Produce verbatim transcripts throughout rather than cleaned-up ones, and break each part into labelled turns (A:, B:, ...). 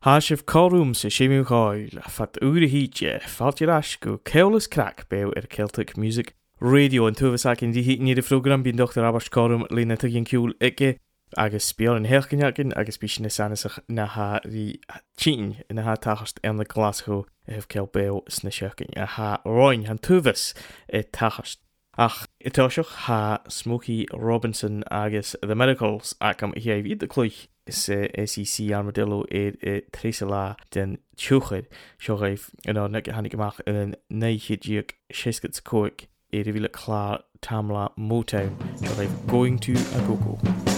A: Hasif Corum sa Shimmy Coil, Fat Uri Heatje, Faltirashku, Keolis Crack, Bew er Celtic Music Radio, and Tuvasak in the heat near the program, being Doctor Abash Corum, Lina Tuggin Kul, Eke, Agus Spion and Herkinyakin, Agus Bishin Sanisach Naha, the Chin, in the Hatahast and the Glasgow, have Kel Bew, Snishakin, Aha, Roin, and Tuvas, et Tahast. Ach, Itoshach ha Smokey Robinson, Agus, the Miracles, Akam here, eat the Cluch. Is S E C Armadillo e Tresela den Tjochid, Shorif, and our neck Hannikamach, and then Neichidjuk, Sheskets Koik, e Revilla Klar, Tamla, Motown, Shorif, going to a go-go.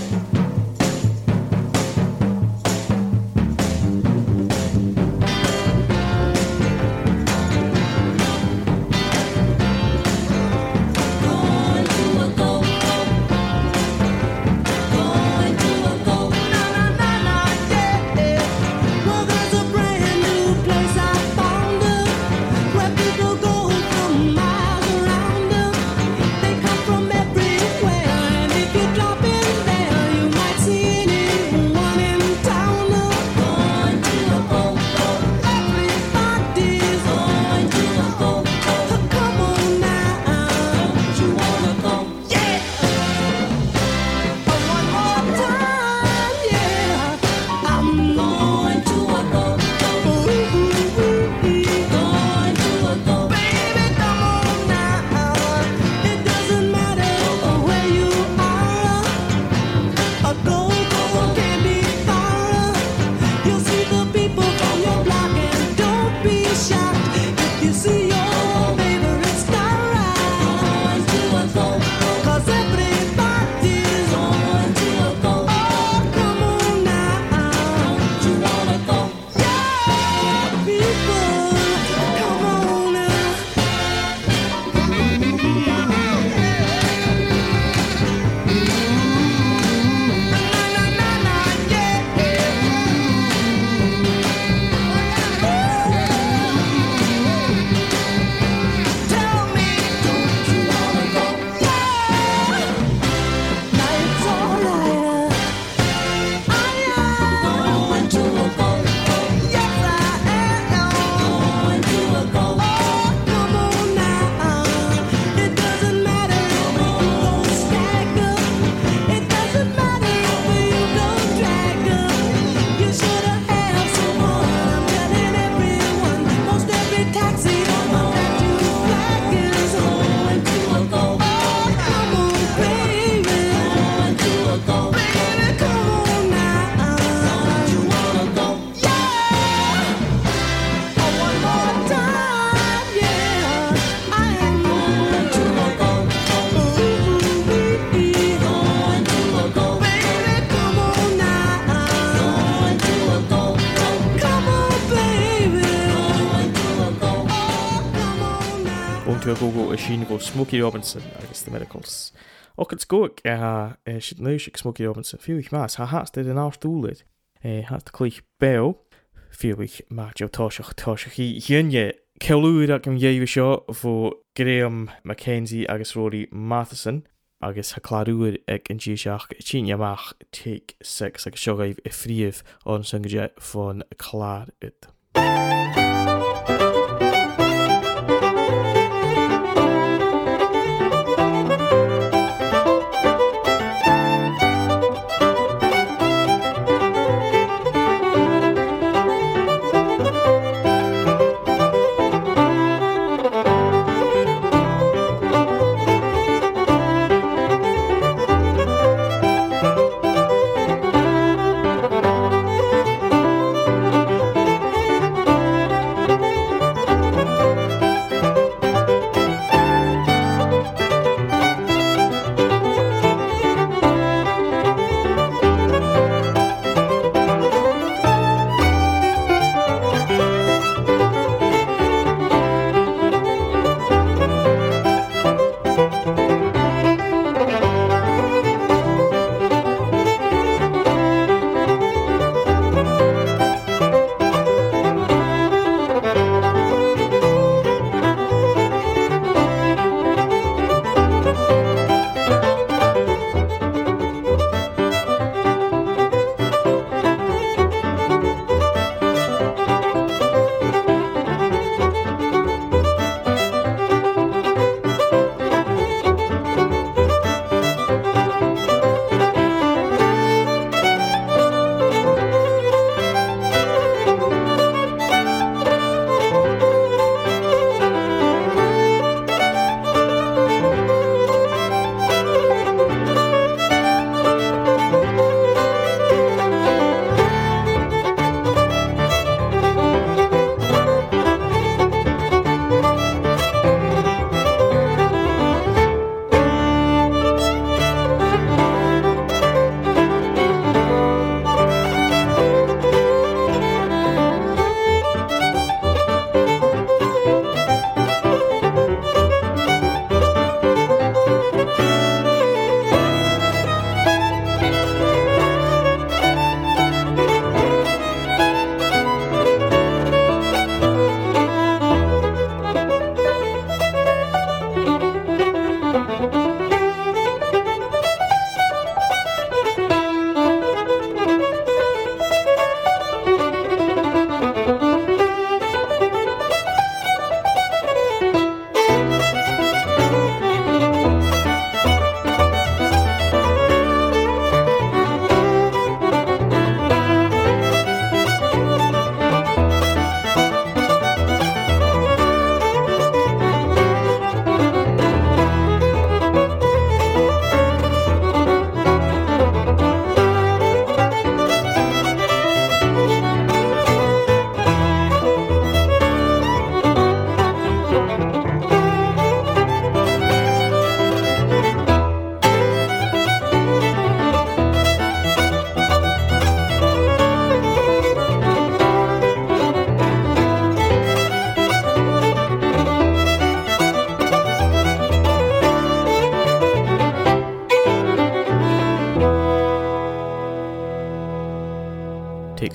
A: Go a sheen go Smokey Robinson, I guess the Miracles. Och it's go uh shit no shik Smokey Robinson. Feel ich mas, ha hast did an arse doolid. Eh hast klich bell. Feel ich macho toshach toshach hi hinje. Kelu that can give a shot for Graham Mackenzie agus Rory Matheson. Agus ha claruid ek in Gishach chin yamach take six like shogaiv a friev on sungje von Clar it.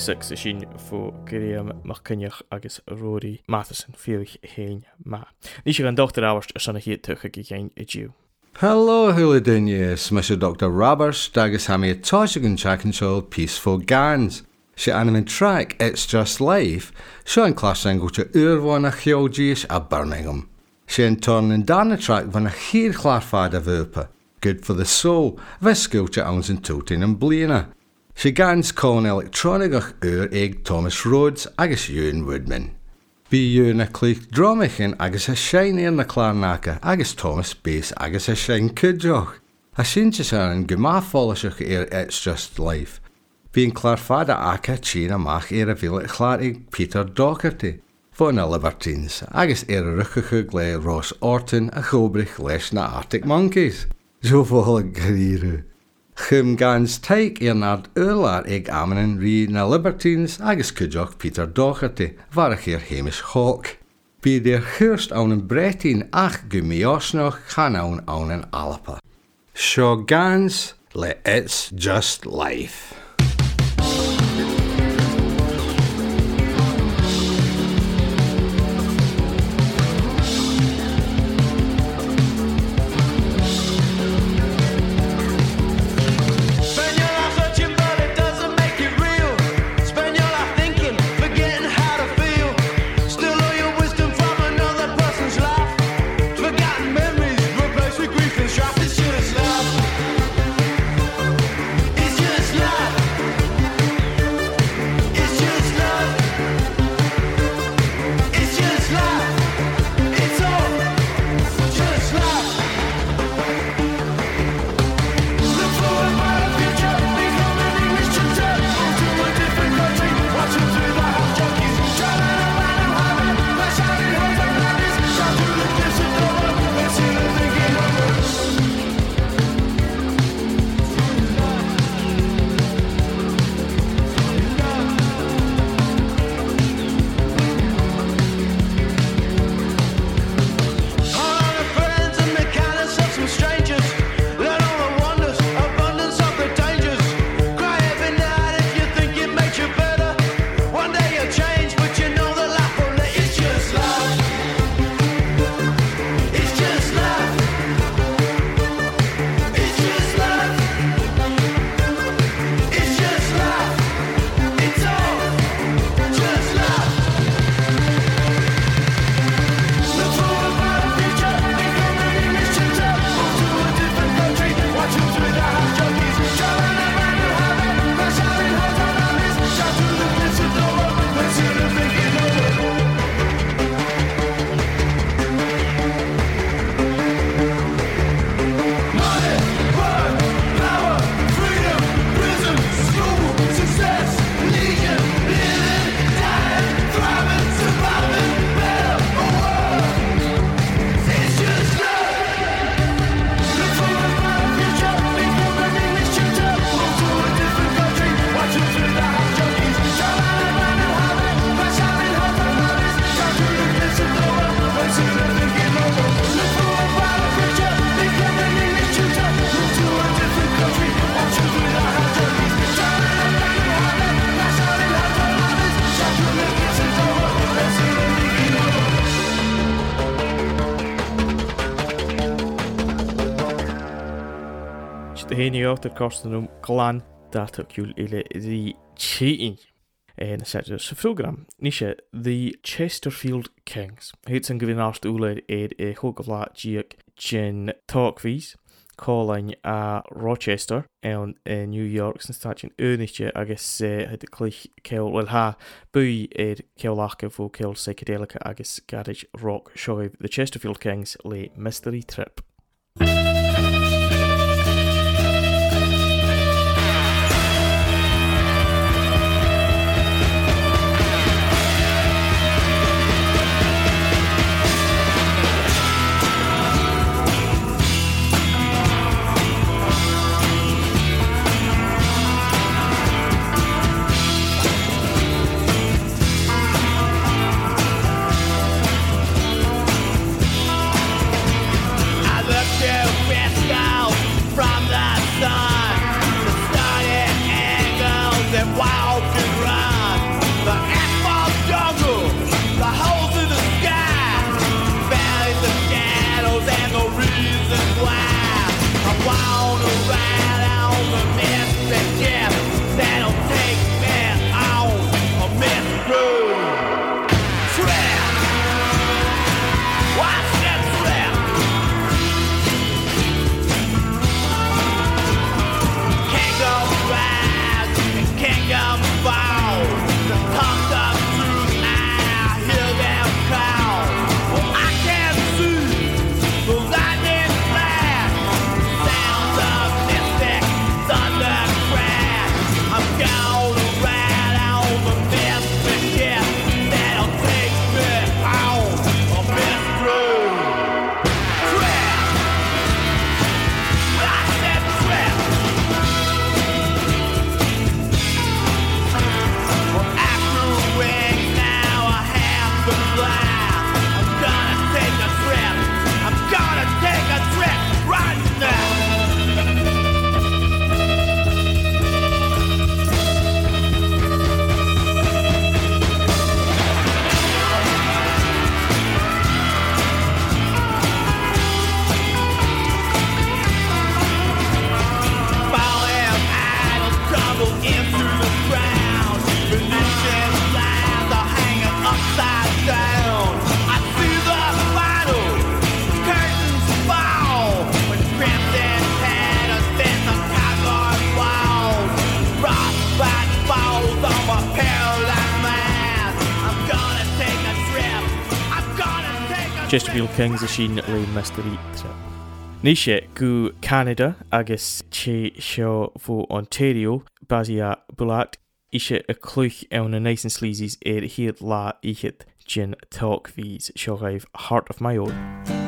A: six sin fo Graham McCinneach agus Rory Matheson fiúich héin ma. Ní sé an Doctor Abarst sanna hiad tucha gigéin i dú.
B: Hello, hula duine, smisha Doctor Roberts, dagus hami a toshigan chakinsol peaceful gans. She animin track It's Just Life, she an class go to Urwan a Georgies a Birmingham. She in turn in Dana track van a hier klarfada vupa. Good for the soul, veskultje ons in Totin and Bleena. She gans con electronicach ur egg Thomas Rhodes agus Ewan Woodman. Be Ewan a cleich dromichin agus a shiny in the Clarnaka agus Thomas bass agus a shine kudjoch. A shinches are in gema folishach er It's Just Life. Being Clarfada aka china mach er a villa clarig Peter Docherty. Von a Libertines agus er a ruchachug le Ross Orton a chobrich leis na Arctic Monkeys. Zo vol griere. Chum gans teik er nad urlar eg amenen ri na Libertines agus kudjoch Peter Docherty varach er Hamish Hawk. Be der hurst aan een bretin ach gumiosnoch gaan aan aan een alapa. Sho gans le It's Just Life.
A: Héine átar costanúm glán dátaúil ile the cheating. En set sa program ní sé the Chesterfield Kings. Héit san gofin ást úlaid éad é chógaflá díag gin talkvís cálainn a Rochester an New York san stáitsin uirnichte agus het clich ceol well ha bui éad ceolacha fó ceol psychedelica agus garage rock show the Chesterfield Kings le Mystery Trip.
C: I
A: Chesterfield Kings a sin le mystery trip. Nishe go Canada agus che seo vo Ontario Bazia Bulat ishe a cluch ewn a nice and sleazies er hiad la ichit gin talk vies seo raibh Heart of My Own.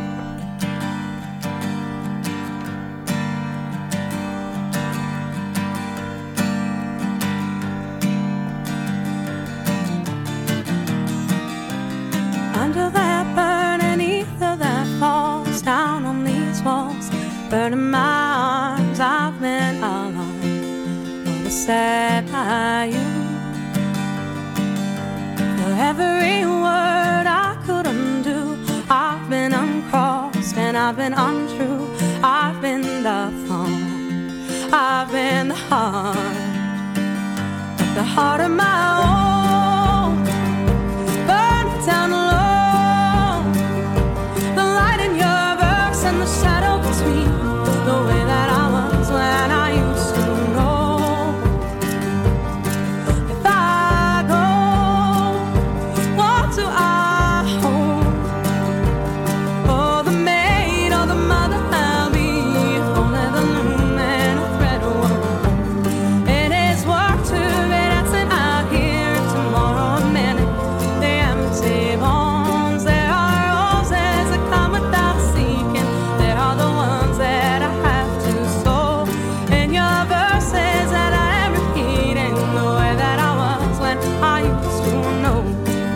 C: Under that burning ether that falls down on these walls, burning my arms, I've been alone, all the sad by you. For every word I could undo, I've been uncrossed and I've been untrue. I've been the thorn, I've been the heart, but the heart of my own, burn down low. And the shadow between the way that I was when I used to know. If I go, what do I hold? Oh, the maid or the mother I'll be, if only the loom and a thread won't. It is work to be dancing out here tomorrow a minute. The empty bones, there are roses that come without seeking. The ones that I have to sow in your verses that I am repeating the way that I was when I used to know.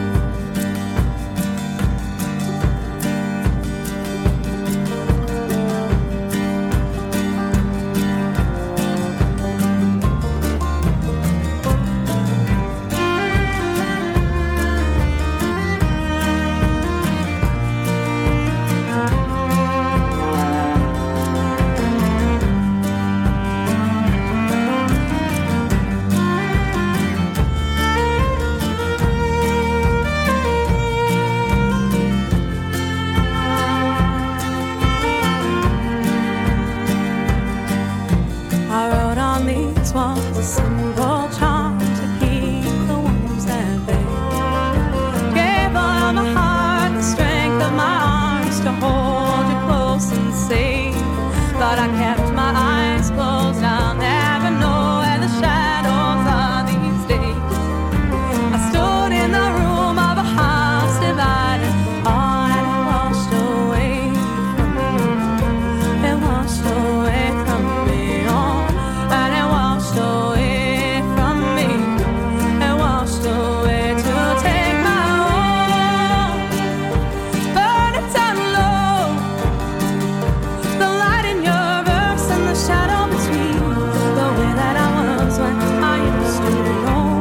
C: Was a simple charm to keep the wounds that they gave all my heart, the strength of my arms to hold you close and safe. But I kept my eyes closed, I'll never know where the shadows are these days. I stood in the room of a house divided, all and it washed away from me. It washed away from me, oh, and it washed away from me. It washed away to take my own, burn it down low. The light in your verse and the shadow between, the way that I was when I used to know.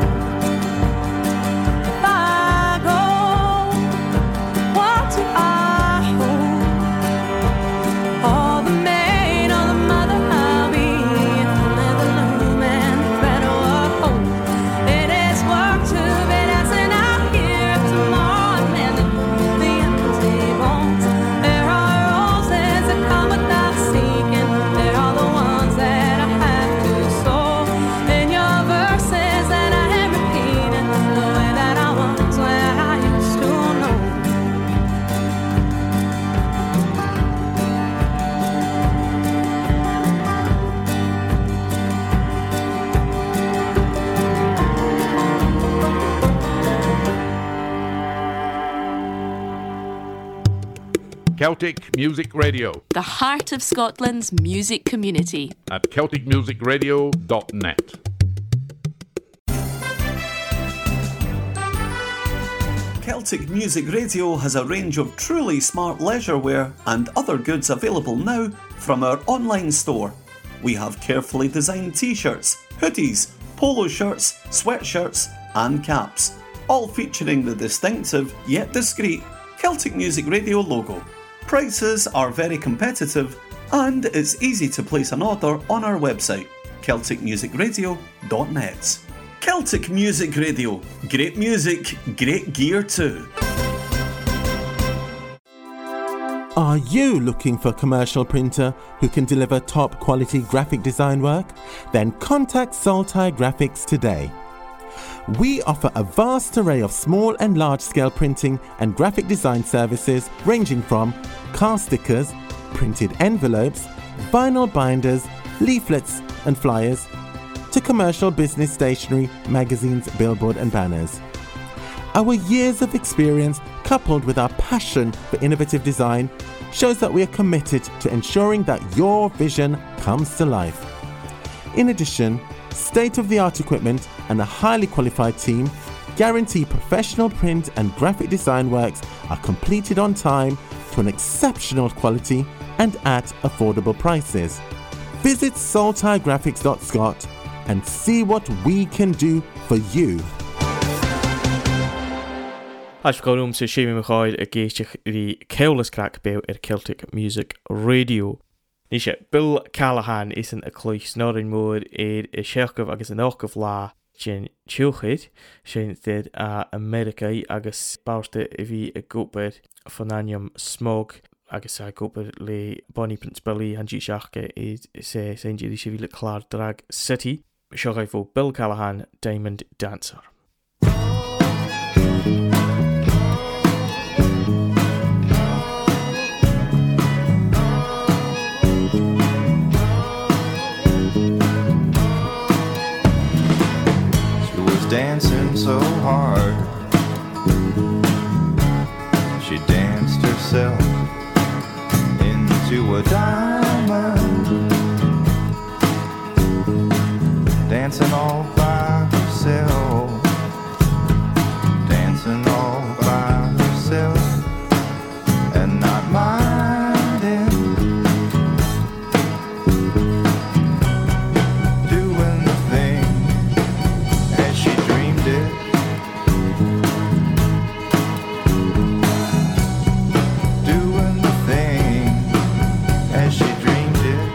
C: If I go, what do I hold? All the maid or the mother I'll be, if only the loom and the thread were whole. It is work to be dancing out here tomorrow mending the empty bones. There are roses that come without seeking. There are the ones that I have to sow in your verses that I am repeating the way that I was when I used to know.
D: Celtic Music Radio
E: The heart of Scotland's music community.
D: at celtic music radio dot net.
F: Celtic Music Radio has a range of truly smart leisure wear and other goods available now from our online store. We have carefully designed t-shirts, hoodies, polo shirts, sweatshirts and caps, all featuring the distinctive yet discreet Celtic Music Radio logo. Prices are very competitive and it's easy to place an order on our website, celtic music radio dot net. Celtic Music Radio. Great music, great gear too.
G: Are you looking for a commercial printer who can deliver top quality graphic design work? Then contact Saltai Graphics today. We offer a vast array of small and large-scale printing and graphic design services ranging from car stickers, printed envelopes, vinyl binders, leaflets and flyers, to commercial business stationery, magazines, billboard and banners. Our years of experience, coupled with our passion for innovative design, shows that we are committed to ensuring that your vision comes to life. In addition, state-of-the-art equipment and a highly qualified team guarantee professional print and graphic design works are completed on time to an exceptional quality and at affordable prices. Visit saltire graphics dot scot and see what we can do for you.
A: As gom sa Seamus Mackay a géisteach rí Ceolas Crack Béal ar Celtic Music Radio. Ní sé Bill Callahan is an a clúis nórin mór éad i seachgah agus an ácah lá sin tiúchaid sin did a America agus báirte a bhí a gúpair fananium smog agus a gúpair le Bonnie Prince Billy an dí seachcha is sé san dírí sé bhí le Clar Drag City. Seo gaith fó Bill Callahan, Diamond Dancer.
H: Dancing so hard, she danced herself into a diamond, dancing all by herself, dancing all by herself, and not minding, doing the thing as she dreamed it, doing the thing as she dreamed it.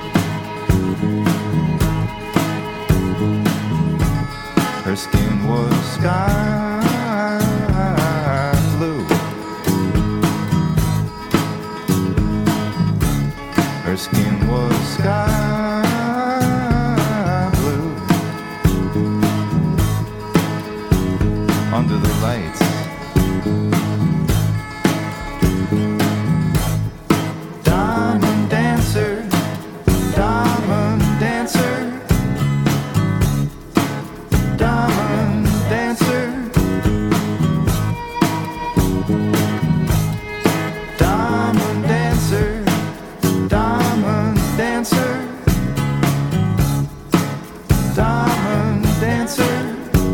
H: Her skin was sky blue, her skin was sky blue, under the lights. Diamond dancer, diamond dancer, diamond dancer, diamond dancer, diamond dancer, diamond dancer.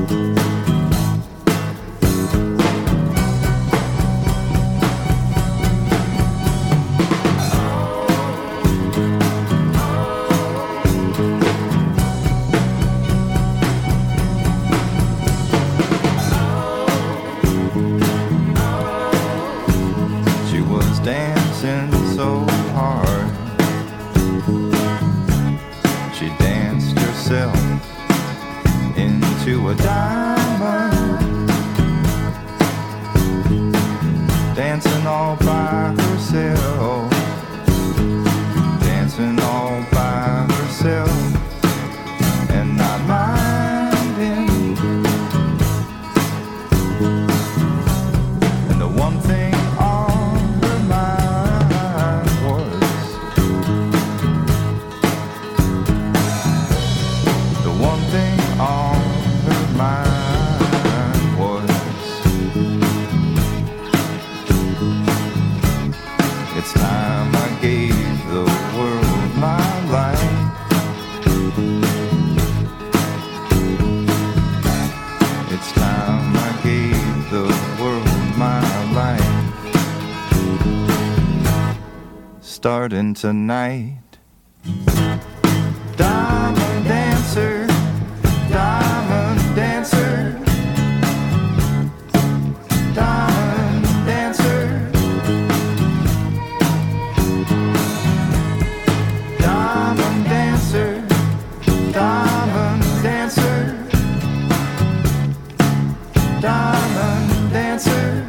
H: She was dancing so hard, she danced herself into a diamond, dancing all by herself, dancing all by herself, and not minding. And the one thing on her mind was, the one thing on her mind was, it's time I gave the world my life. It's time I gave the world my life. Starting tonight. Diamond dancer, diamond dancer, diamond dancer, diamond dancer, diamond dancer, diamond dancer.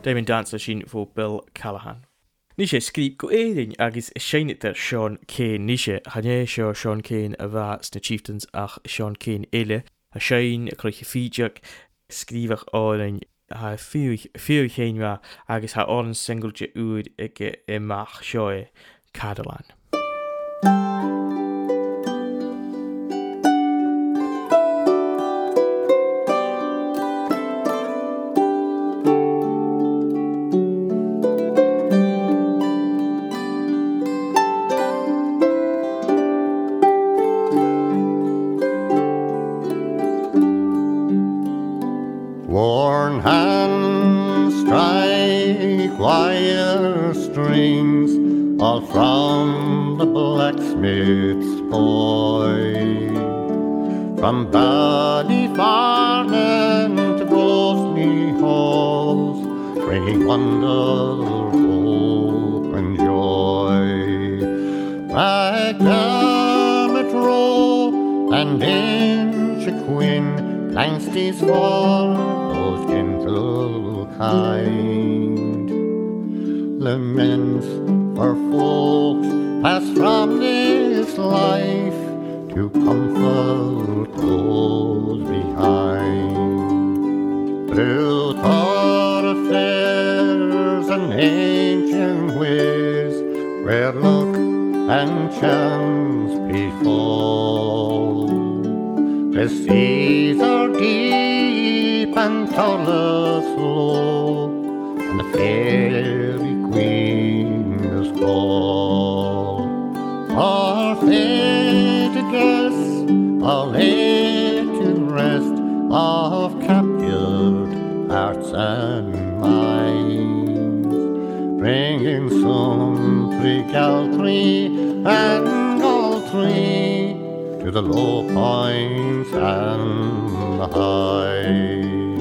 A: Diamond Dancer sin fo Bill Callahan. Nishe skrib go éing agus seiniter Sean Kane nishe hanné seo Sean Kane a bheit na Chieftains ach Sean Kane eile a sein a cruiche fiideach skribach áin ha fiúich chéinra agus ha áan singlete úd ige imach seoe Catalan.
I: Worn hands strike wire strings all from the blacksmith's boy. From Ballyfarnan to Grosley halls, bringing wonder, hope and joy. McDermott Row and Inchiquin, Clancy's war, those gentle kind. Laments for folks passed from this life to comfort those behind. Through thoroughfares and ancient ways, where luck and chance befall, the seas are deep and tollers low, and the fairy queen is called. Our fated guests are laid to rest of captured hearts and minds, bringing some three and all three to the low points and the high.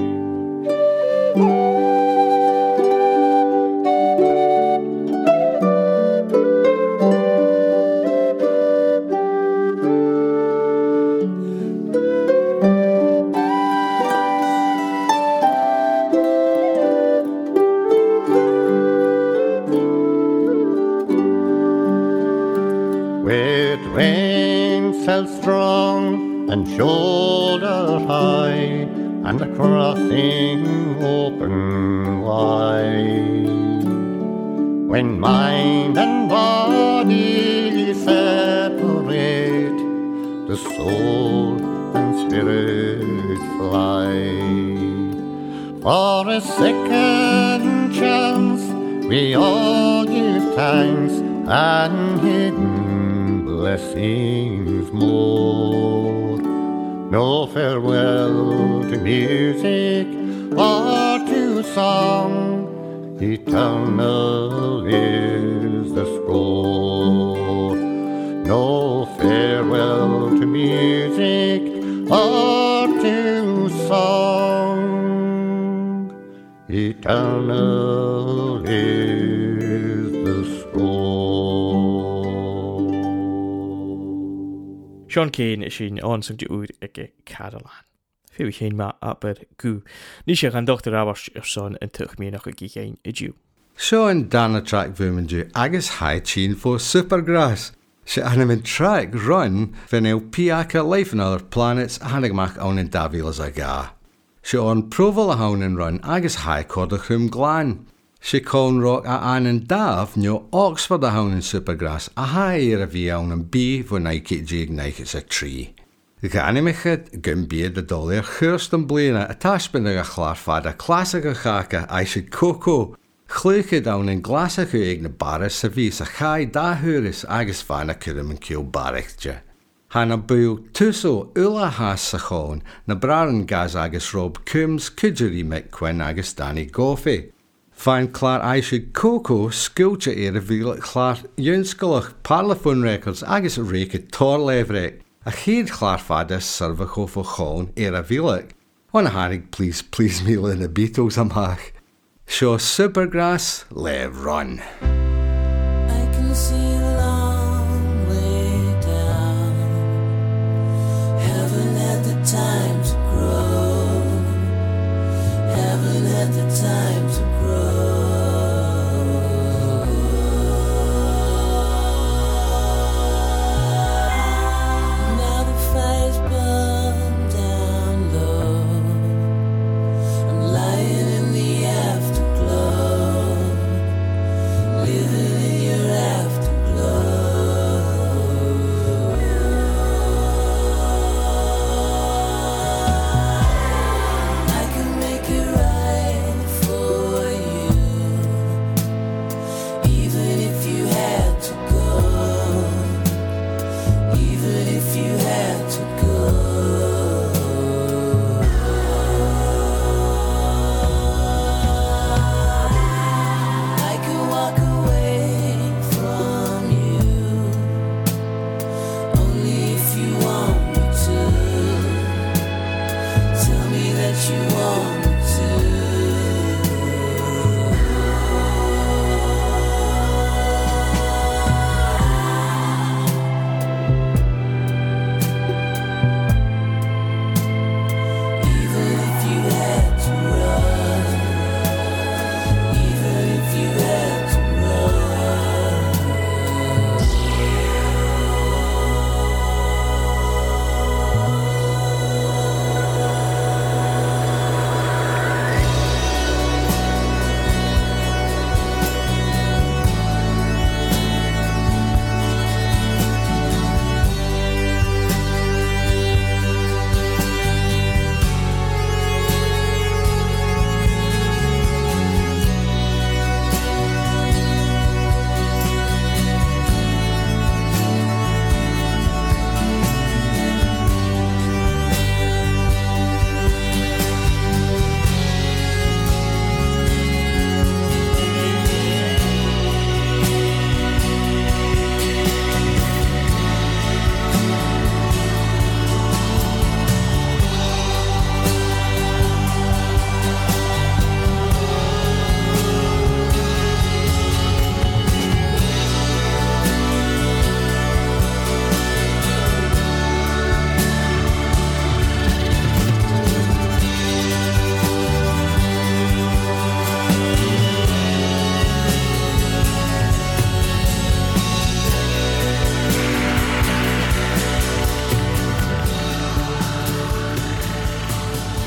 I: With rain fell strong and shoulder high, and the crossing open wide, when mind and body separate, the soul and spirit fly. For a second chance we all give thanks, and hidden blessings more. No farewell to music or to song, eternal is the score. No farewell to music or to song, eternal is the score.
A: Sean Kane sin ansang de úr ige Catalan. Fiú chéin ma aber gú. Ní sé gan Doctor Abars ar son an tuch mé nach igi chéin i djú.
B: Sean Dana track vumendu agus high chin for Supergrass. Se animate track run fin el piaca life on other planets hanigmach on in Davilas aga. Se on proval a hound and run agus high cordachum glan. Se con rock a an and dav nyo Oxford a hound in Supergrass a high a vi on and B for Nike jig Nike a tree. The ganimichet gumbier the dollar Hurst and Blena a tashbin a chlarfad a classic a chaka I should cocoa. Chluche down in glasa chu ag na baris sa ví sa chai da huris agus fana curum an ciol barichtje. Hanna buil tuso ula has sa chón na braran gas agus Rob Coombs cudgery mick Quinn agus Danny Goffey. Fain clar aisig coco skulche er a víl clar junskulach parlophone records agus reke tor levrek. A chéad clar fadas servacho fo chón er a vílek. Wan harig please please me in a Beatles amach. Show Supergrass, let run.
J: I can see a long way down. Haven't had the time to grow. Haven't had the time to grow.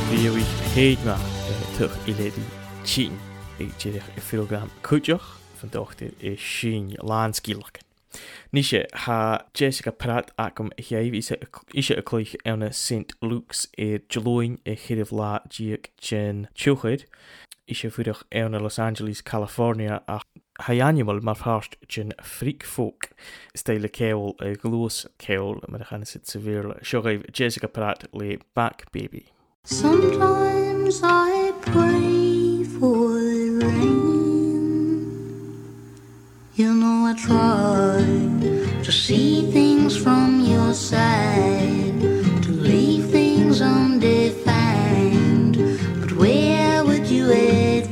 A: Bíoich héadma tuch i ledi tín i ddírych i filogram cúteach fan dochtir i sin lánskílach. Níse ha Jessica Pratt acum heimh ise ise a clúich anna Saint Luke's i Jaloin i chirif lá díag gen Tuchid. Ise fuidech anna Los Angeles, California a haanimal mar fast gen freak folk style keol a gloos keol mar gaan sit severe. Sure Jessica Pratt le Back Baby.
J: Sometimes I pray for the rain. You know I try to see things from your side, to leave things undefined. But where would you advise?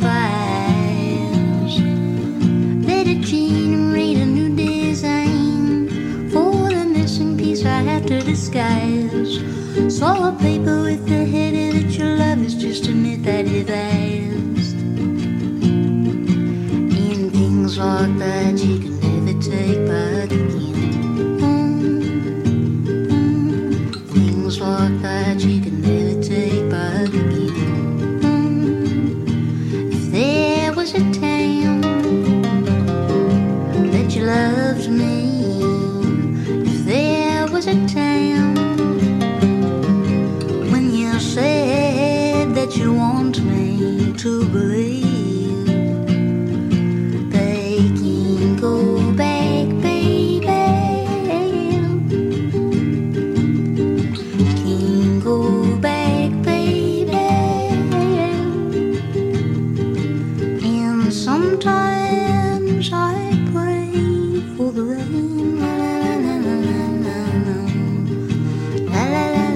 J: Let it generate a new design for the missing piece I have to disguise. So a paper with the header that your love is just a myth I devised. And things like that you can never take back again. Mm, mm. Things like that you can never take back again. Mm. If there was a time that you loved me, if there was a time said that you want me to believe, they can go back, baby, can go back, baby. And sometimes I pray for the rain, la la la la la la la la.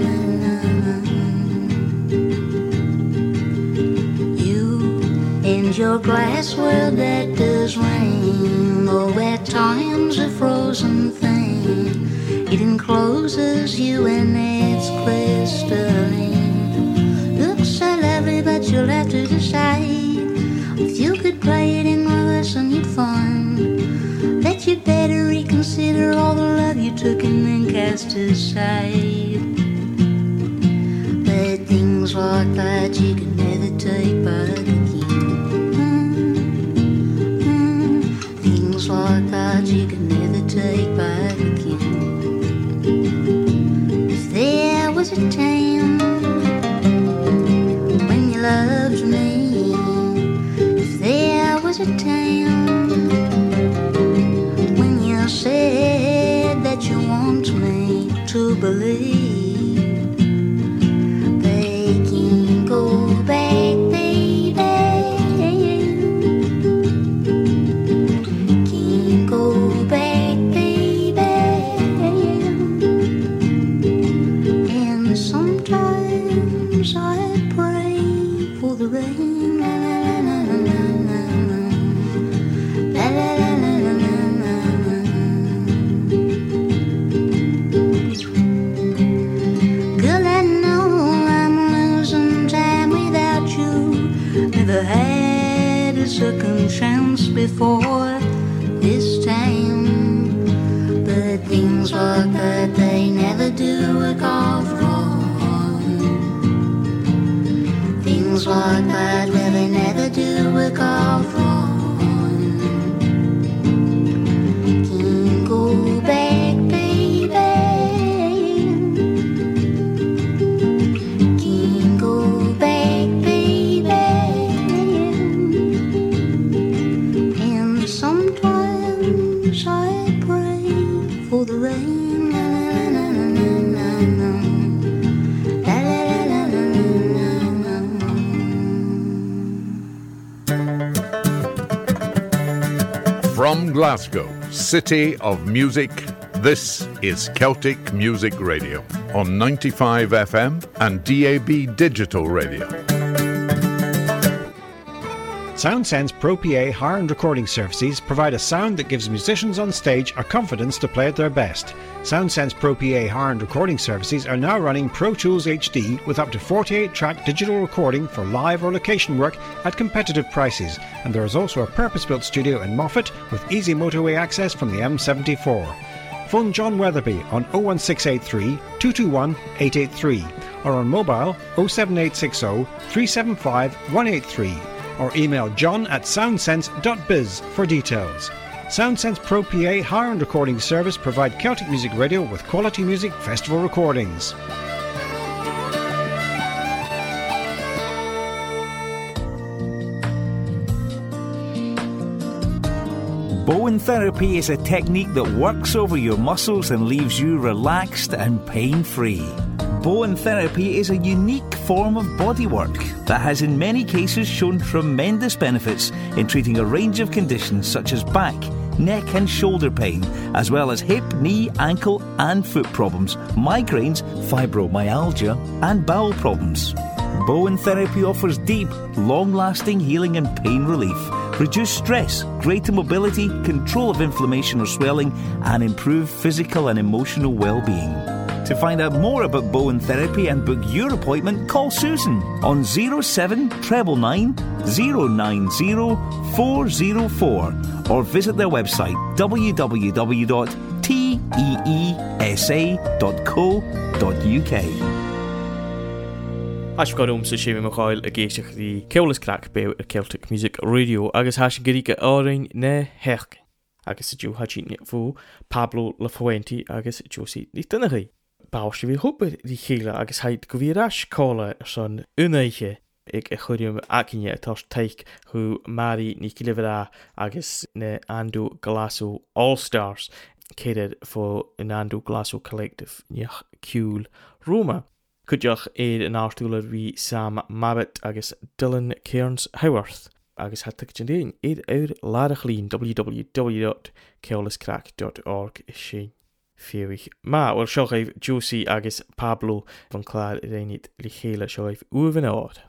J: Your glass world that does rain, though at times a frozen thing, it encloses you and it's crystalline. Looks so lovely, but you'll have to decide if you could play it in reverse and you'd find that you'd better reconsider all the love you took and then cast aside. But things like that you can never take back again. Like that you can never take back again. If there was a time when you loved me, if there was a time when you said that you want me to believe, they can go back, baby. I pray for the rain, la la la la la la la la la la. Girl, I know I'm losing time without you. Never had a second chance before this time. But things like that, they never do work out wrong. Things like that, well, they never do work out wrong. Can go back, baby. Can go back, baby. And sometimes I pray for the rain, la la la la la la.
D: From Glasgow, City of Music, this is Celtic Music Radio on ninety-five F M and D A B Digital Radio.
K: SoundSense Pro P A hire and recording services provide a sound that gives musicians on stage a confidence to play at their best. SoundSense Pro P A hire and recording services are now running Pro Tools H D with up to forty-eight track digital recording for live or location work at competitive prices, and there is also a purpose-built studio in Moffat with easy motorway access from the M seventy-four. Phone John Weatherby on oh one six eight three, two two one, eight eight three or on mobile oh seven eight six oh, three seven five, one eight three or email john at soundsense dot biz for details. Soundsense Pro P A hire and recording service provide Celtic Music Radio with quality music festival recordings.
L: Bowen therapy is a technique that works over your muscles and leaves you relaxed and pain-free. Bowen therapy is a unique form of bodywork that has in many cases shown tremendous benefits in treating a range of conditions such as back, neck and shoulder pain, as well as hip, knee, ankle and foot problems, migraines, fibromyalgia and bowel problems. Bowen therapy offers deep, long-lasting healing and pain relief, reduced stress, greater mobility, control of inflammation or swelling, and improved physical and emotional well-being. To find out more about Bowen therapy and book your appointment, call Susan on oh seven nine nine nine oh nine oh four oh four or visit their website w w w dot teesa dot co dot u k.
A: As go um sa séimi mo cháil a géisteach dí Ceolas Craic Béal ar Celtic Music Radio agus has gorícha árainn na heach agus a dú hatí fú Pablo Lafuente agus Josie ní dunachaí. Báiste bhí húpa dí chéile agus haid go bhí rais cála ar san unaige ag a chuirim acinne atá teich chu Mari ní Cilivera agus na Ando Galasso All-Stars céidir fó an Ando Galasso Collective neach ciúil Roma. Cuideach éad an ástúlar bhí Sam Mabbott agus Dylan Cairns Howarth agus hat tuig an déin éad ár Ladach Lín w w w dot ceolas craic dot org is sé féhich. Ma bhfuil seo raibh Josie agus Pablo van Clár i réinid le chéile seo raibh uamhan ád.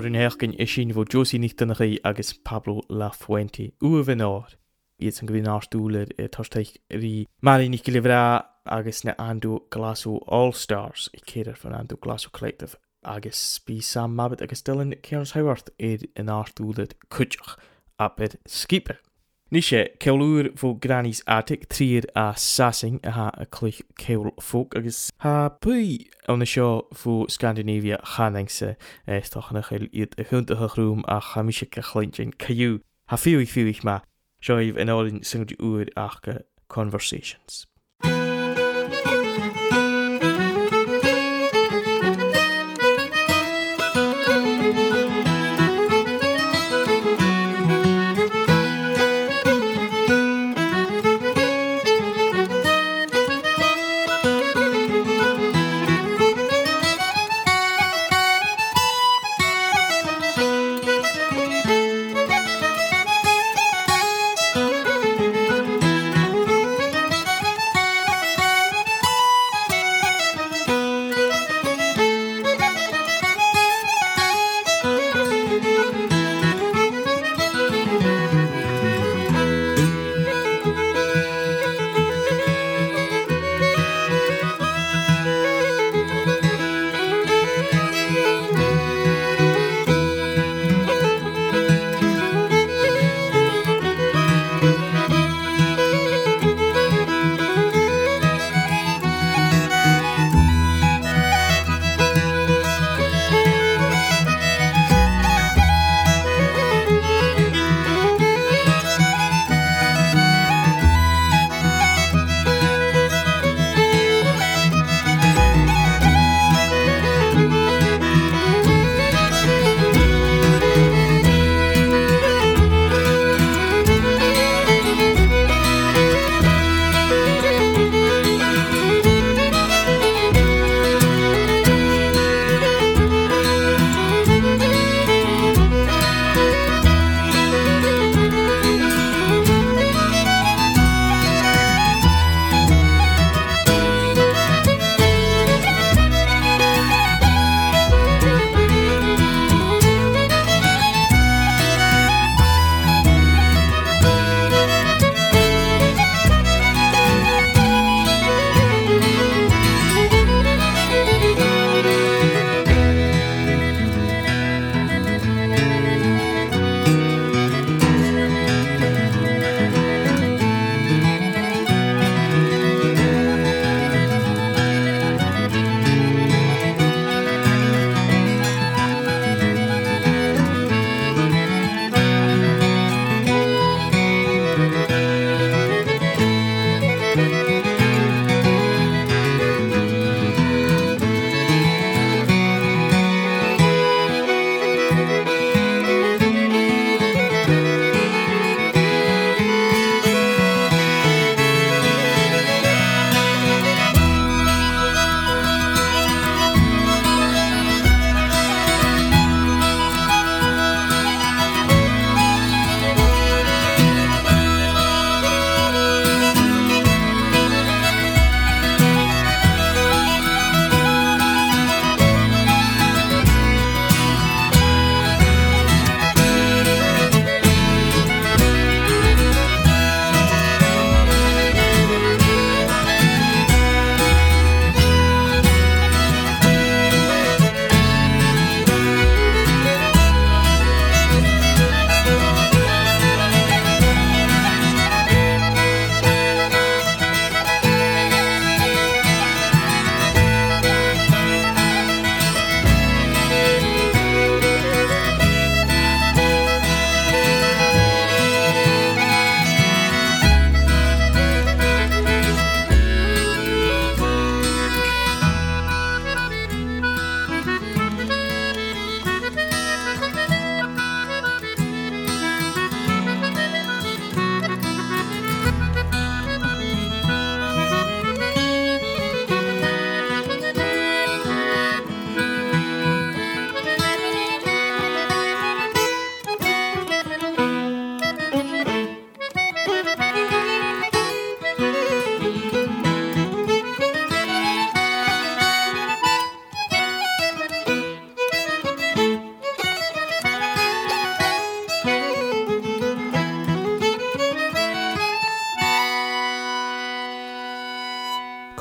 A: ar an heachcin is sin bh Josie Nichtanachaí agus Pablo Lafuente uamh náir. Iad san gobhíon ástúla tásteich rí marí ní gilibhrá agus na Ando Glasso All-Stars i céidir fan Ando Glasso Collective agus bí Sam Mabbit agus Dylan Cairns Howard iad an ástúla cuiteach apid skipe. Ní sé ceolúr fó Granny's Attic tríir a Sassing a ha a clich ceol folk agus ha pui an na seo fó Scandinavia chaningse stochan a chael iad a chuntacha chrúm a chamise a chleintjin caiú ha fiúich fiúich ma seoibh an álinn singdi úr ach Conversations.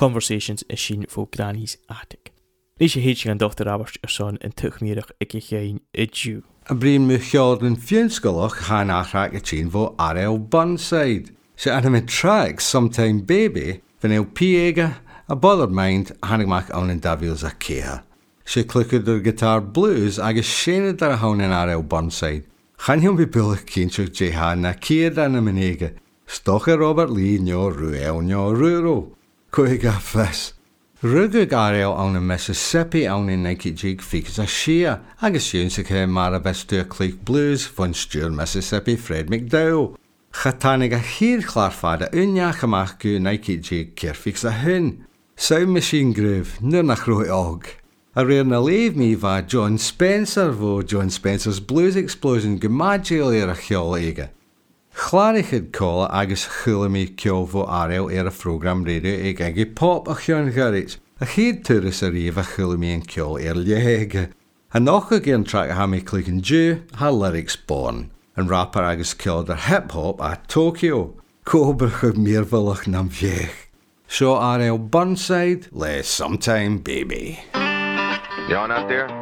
A: Conversations is sin for Granny's Attic. Lise heet an Doctor Abers ar son in tuchmírach ag chéin I dú.
B: A brín mu cheoldan fionscolach chan achrach a chin vo Arel Burnside. Se anime track Sometime Baby van el Piega a bothered mind hanigmak on in Davils a Keha. Se clicked der guitar blues agus shened der houn in Arel Burnside. Chan him be billig kinchuk jehan na keer dan a menege. Stoche Robert Lee nyo ruel nyo ruro. Kuiga fes. Rugug Ariel on in Mississippi on in Nike Jig Fix a Shea. Agus yunsik he marabes to a click blues von Stuart Mississippi Fred McDowell. Chatanig a hier klarfada unja gemach gu Nike Jig keer fix a hun. Sound Machine Groove, nur nach roi og. A rare na leave me va John Spencer vo John Spencer's Blues Explosion gemagil er a chiol ege. Chlarich had call agus chulami kyo vo Ariel er a program radio eg egi pop a chion garage. A heed tourist a reeve a chulami en kyo er liege. A noch again track ha me clicking Jew, ha lyrics born. And rapper agus killed der hip hop at Tokyo. Cobra chub meervullig nam vieg. So Ariel Burnside, lay Sometime Baby.
M: You on out there?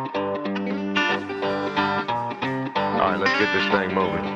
M: Alright, let's get this thing moving.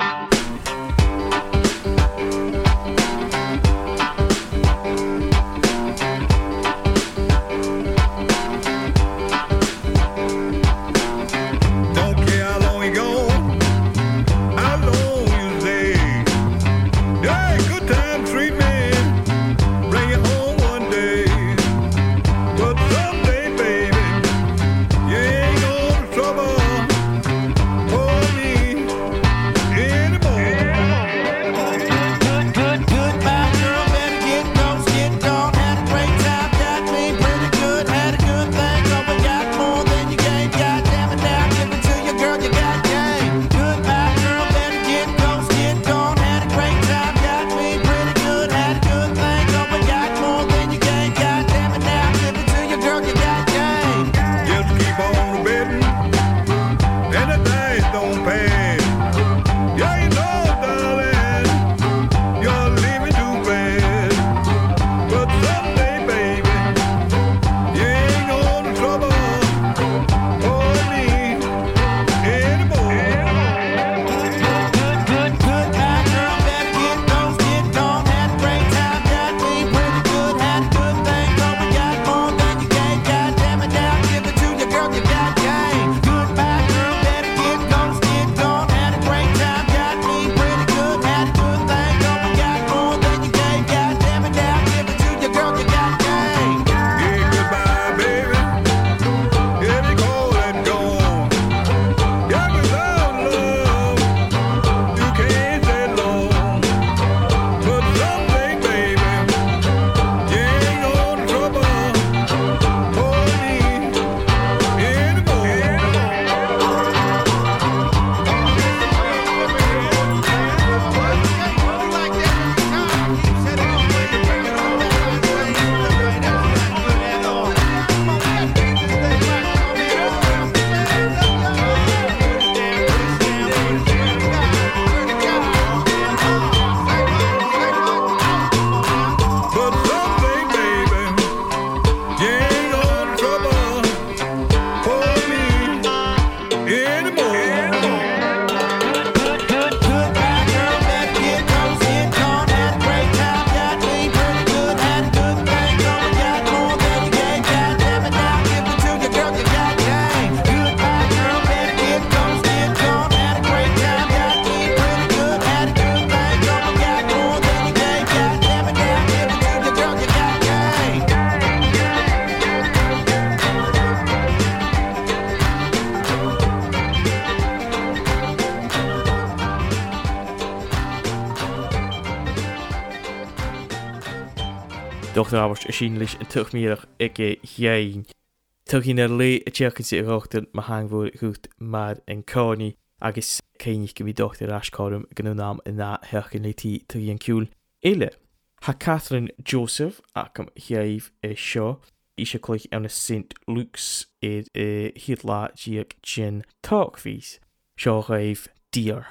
A: Doctor Abers is sinlich en tuchmierig ikke jij. Tuchin er le a tjekken se rochten ma hangvoer goed maar en koni agus keinig gebi Doctor Ashkarum gnu naam en na herken leti tuchin kul. Ele. Ha Catherine Joseph akam jijf e show. Isha klich aan Saint Luke's ed e hitla jiek gin talkvies. Show geef Dear.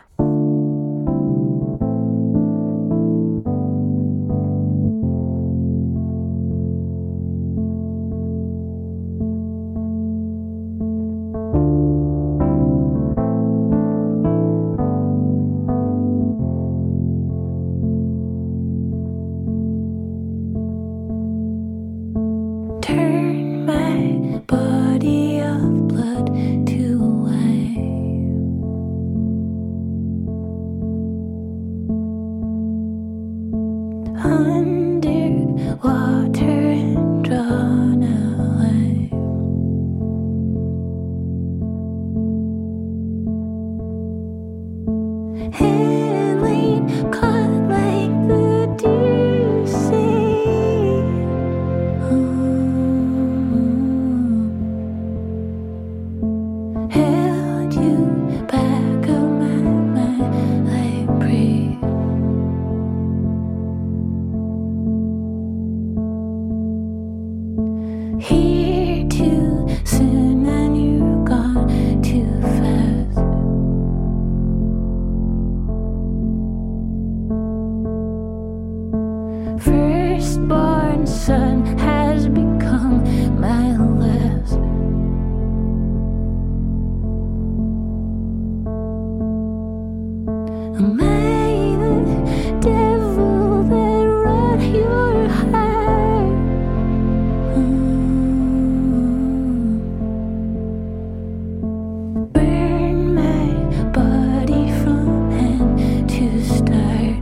J: water and drawn away. Headline caught like the deep sea. Oh. Held you back of my mind like pre. Here too soon and you're gone too fast. Firstborn son has become my last. Am I the devil that wrought your heart? Burn my body from end to start.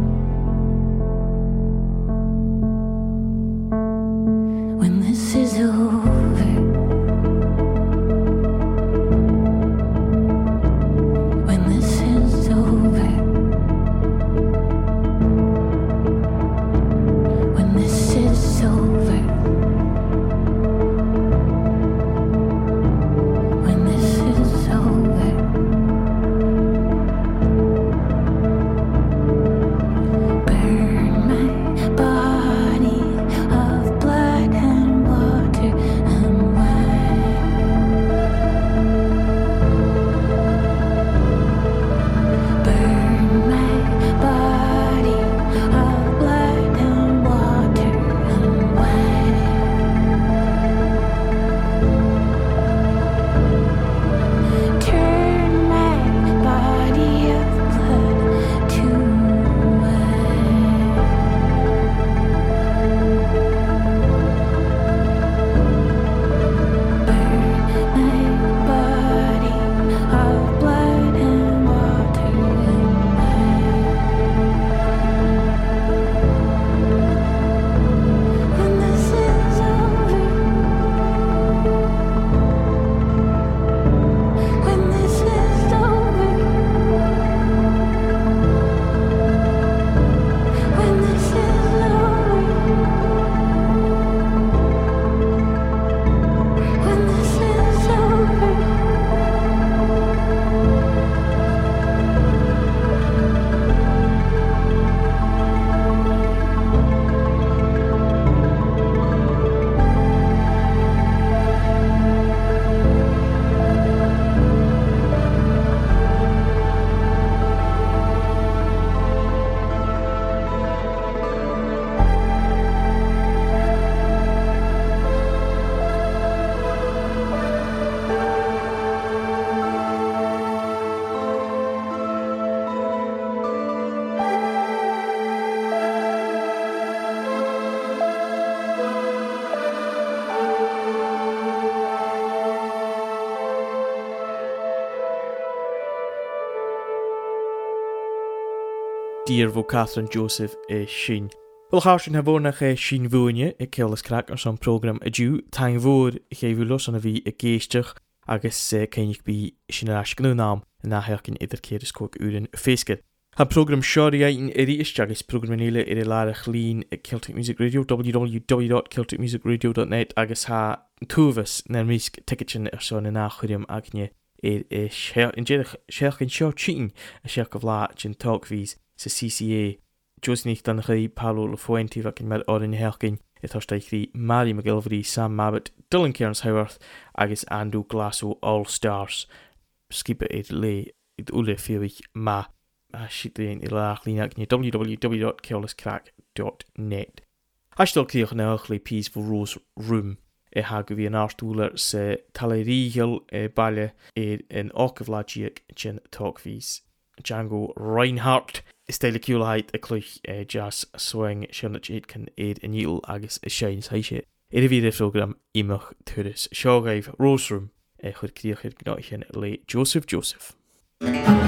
J: When this is over, when this is over, when this is over, when this is over, burn my body of blood and water and wine. Burn my body of blood and water and wine. Turn my body of blood to wine. Burn my body of blood and water and wine. When this is over, when this is over, when this is over, when this is over.
A: Dear vo Catherine Joseph e sin. Wel chaarsin ha bórnach e sin bhúine i Ceolas Crack ar son program a dú, taing bhór ché bhúlos an a bhí a géisteach agus céinnig bí sin ar asgnú nám a nátheachcin idir céiris cóg úrin féiscid. Ha program seorí in iri is agus programíile ar i lárach lín i Celtic Music Radio, w w w dot celtic music radio dot net agus ha túvas na mísc ticketin ar son i náchuirim agne ar i seachcin seo tín a seach go bhlá sin talkvís sa C C A. Josnich dan chai Paolo Lafuente vakin med orin helkin it hostaich Mary McGilvery, Sam Mabbott, Dylan Cairns Howarth agus Andrew Glasso All Stars. Skippe it le it ule fiwich ma a shitlein i laach lína w w w dot ceolas crack dot net. Hastal cleoch na ochli peace for Rose Room. E ha go vi an arstúler se talaríhil e baile e in okavlagiak chin talkvis. Django Reinhardt is style ciúlaid a clúich e jazz swing siannach éid can éid in níl agus i séins heise. E a víre program imach turis seogaibh Rose Room e chud críochid gnáichin le Joseph Joseph.